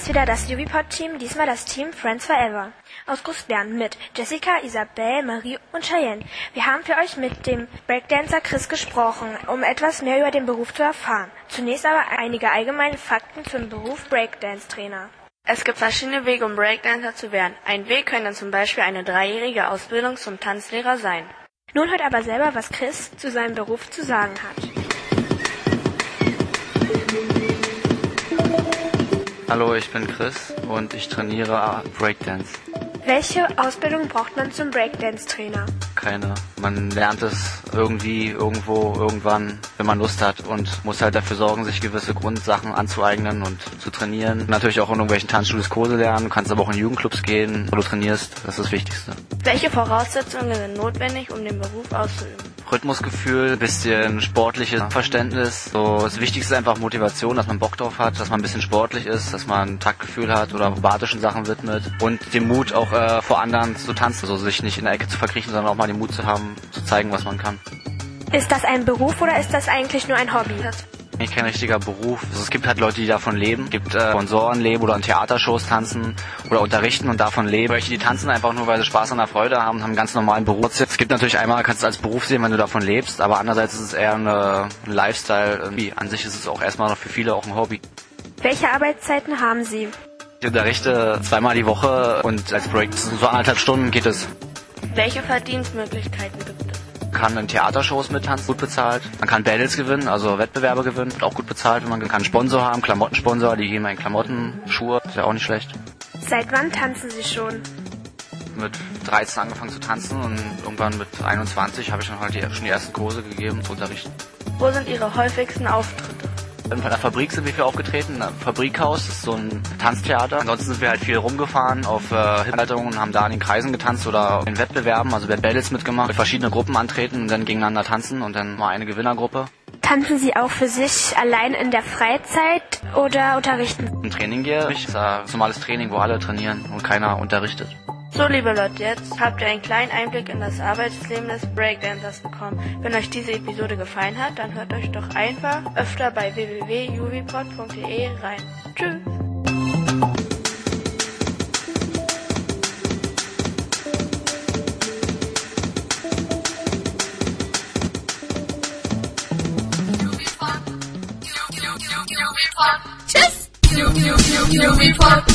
ist wieder das Juvipod-Team, diesmal das Team Friends Forever. Aus Großbären mit Jessica, Isabel, Marie und Cheyenne. Wir haben für euch mit dem Breakdancer Chris gesprochen, um etwas mehr über den Beruf zu erfahren. Zunächst aber einige allgemeine Fakten zum Beruf Breakdance-Trainer. Es gibt verschiedene Wege, um Breakdancer zu werden. Ein Weg könnte zum Beispiel eine 3-jährige Ausbildung zum Tanzlehrer sein. Nun hört aber selber, was Chris zu seinem Beruf zu sagen hat. Hallo, ich bin Chris und ich trainiere Breakdance. Welche Ausbildung braucht man zum Breakdance-Trainer? Keine. Man lernt es irgendwie, irgendwo, irgendwann, wenn man Lust hat und muss halt dafür sorgen, sich gewisse Grundsachen anzueignen und zu trainieren. Natürlich auch in irgendwelchen Tanzstudios Kurse lernen, du kannst aber auch in Jugendclubs gehen, wo du trainierst, das ist das Wichtigste. Welche Voraussetzungen sind notwendig, um den Beruf auszuüben? Rhythmusgefühl, ein bisschen sportliches Verständnis. So, das Wichtigste ist einfach Motivation, dass man Bock drauf hat, dass man ein bisschen sportlich ist, dass man ein Taktgefühl hat oder akrobatischen Sachen widmet und den Mut auch vor anderen zu tanzen, also sich nicht in der Ecke zu verkriechen, sondern auch mal den Mut zu haben, zu zeigen, was man kann. Ist das ein Beruf oder ist das eigentlich nur ein Hobby? Eigentlich kein richtiger Beruf. Also es gibt halt Leute, die davon leben. Es gibt Sponsoren leben oder an Theatershows tanzen oder unterrichten und davon leben. Welche, die tanzen einfach nur, weil sie Spaß an der Freude haben und haben einen ganz normalen Beruf. Es gibt natürlich einmal, kannst du es als Beruf sehen, wenn du davon lebst, aber andererseits ist es eher ein Lifestyle. Irgendwie. An sich ist es auch erstmal noch für viele auch ein Hobby. Welche Arbeitszeiten haben Sie? Ich unterrichte 2-mal die Woche und als Break so 1,5 Stunden geht es. Welche Verdienstmöglichkeiten gibt es? Man kann in Theatershows mittanzen, gut bezahlt. Man kann Battles gewinnen, also Wettbewerbe gewinnen, auch gut bezahlt. Man kann einen Sponsor haben, Klamottensponsor, die geben einen Klamotten, Schuhe, ist ja auch nicht schlecht. Seit wann tanzen Sie schon? Mit 13 angefangen zu tanzen und irgendwann mit 21 habe ich dann halt schon die ersten Kurse gegeben zu unterrichten. Wo sind Ihre häufigsten Auftritte? In der Fabrik sind wir viel aufgetreten, im Fabrikhaus, das ist so ein Tanztheater. Ansonsten sind wir halt viel rumgefahren auf Hilfsleitungen und haben da in den Kreisen getanzt oder in Wettbewerben, also bei Battles mitgemacht, mit verschiedenen Gruppen antreten und dann gegeneinander tanzen und dann mal eine Gewinnergruppe. Tanzen Sie auch für sich allein in der Freizeit oder unterrichten? Im Training gehe ich, das ist ein normales Training, wo alle trainieren und keiner unterrichtet. So, liebe Leute, jetzt habt ihr einen kleinen Einblick in das Arbeitsleben des Breakdancers bekommen. Wenn euch diese Episode gefallen hat, dann hört euch doch einfach öfter bei www.juvipod.de rein. Tschüss! Tschüss! Juvipod!